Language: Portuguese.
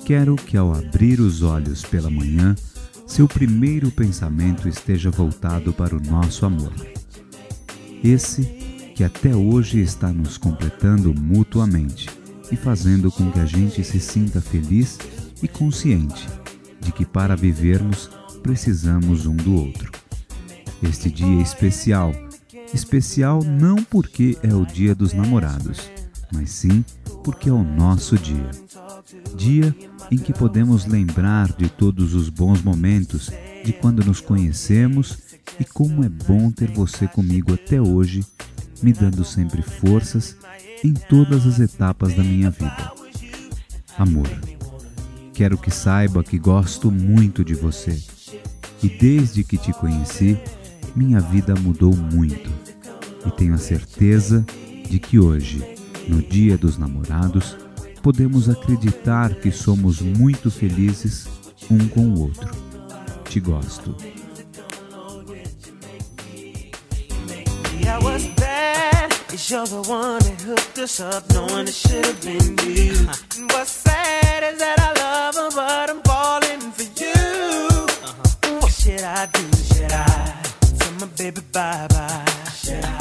Quero que ao abrir os olhos pela manhã, seu primeiro pensamento esteja voltado para o nosso amor. Esse que até hoje está nos completando mutuamente e fazendo com que a gente se sinta feliz e consciente de que para vivermos precisamos um do outro. Este dia é especial. Especial não porque é o Dia dos Namorados, mas sim porque é o nosso dia. Dia em que podemos lembrar de todos os bons momentos de quando nos conhecemos e como é bom ter você comigo até hoje, me dando sempre forças em todas as etapas da minha vida. Amor, quero que saiba que gosto muito de você e desde que te conheci, minha vida mudou muito e tenho a certeza de que hoje, no Dia dos Namorados, podemos acreditar que somos muito felizes um com o outro. Te gosto. You're the one that hooked us up, knowing it should have been you. And what's sad is that I love her, but I'm falling for you. What should I do? Should I tell my baby bye-bye? Should I